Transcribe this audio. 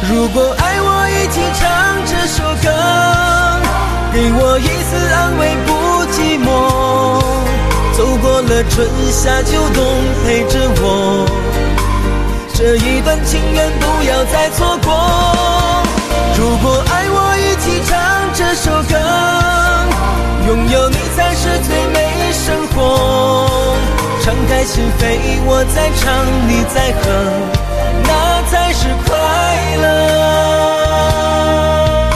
如果爱我一起唱这首歌，给我一丝安慰不寂寞，走过了春夏秋冬陪着我，这一段情缘不要再错过。如果爱我一起唱这首歌，拥有你才是最美生活，敞开心扉，我在唱你在和，那才是快乐。